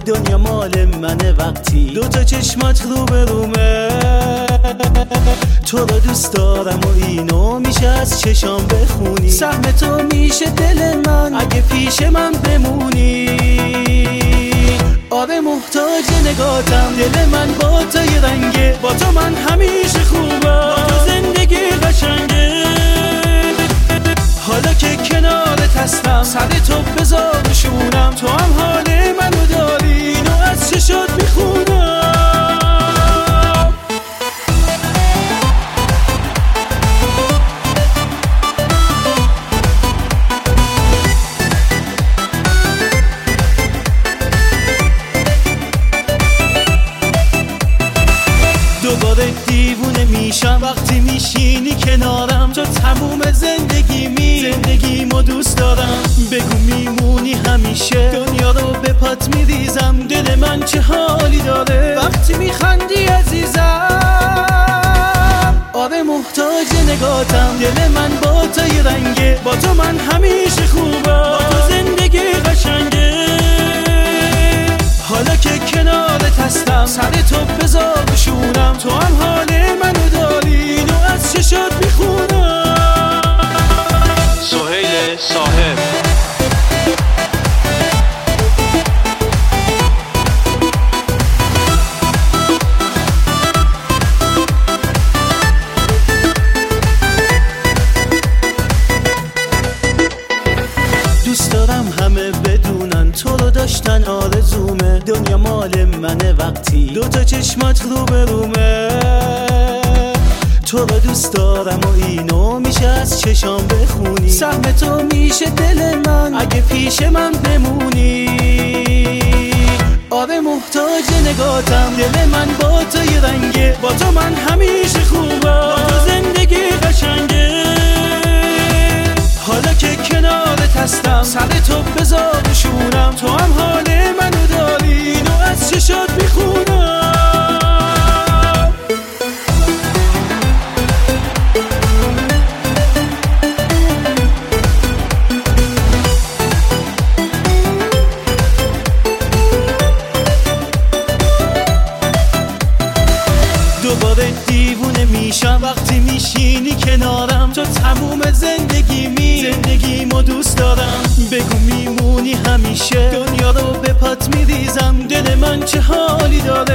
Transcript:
دنیا مال منه وقتی دوتا چشمات رو به رومه. تو رو دوست دارم و اینو میشه از چشام بخونی. سهم تو میشه دل من اگه پیش من بمونی. آره محتاج نگاتم، دل من با تو یه رنگه. با تو من همیشه خوبه، با تو زندگی قشنگه. حالا که کنارت هستم سر تو بذار بشونم. تو هم حال منو داری اینو از چشات میخونم. دوباره دیوونه میشم وقتی میشینی کنارم. تو تموم زندگیمو دوست دارم. بگو میمونی همیشه، دنیا رو به پات میریزم. دل من چه حالی داره وقتی میخندی عزیزم. آره محتاج نگاتم، دل من با تو یه رنگه. با تو من همیشه خوبه، با تو زندگی قشنگه. حالا که کنارت هستم سر تو بذار بشونم. تو هم حال منو داری اینو از چشات میخونم. سهیل صاحب دوست دارم همه بدونن تو رو داشتن آرزومه. دنیا مال منه وقتی دوتا چشمات رو به رومه. تو رو دوست دارم و اینو میشه از چشام بخونی. سهم تو میشه دل من اگه پیش من بمونی. آره محتاج نگاتم، دل من با تو یه رنگه. با تو من همیشه خوبه، با تو زندگی قشنگه. حالا که کنارت هستم سر تو بذار بشونم. تو هم حال منو داری اینو از چشات میخونم. دوباره دیوونه میشم وقتی میشینی کنارم. تو تموم زندگیمو دوست دارم. بگو میمونی همیشه، دنیا رو به پات میریزم. دل من چه حالی داره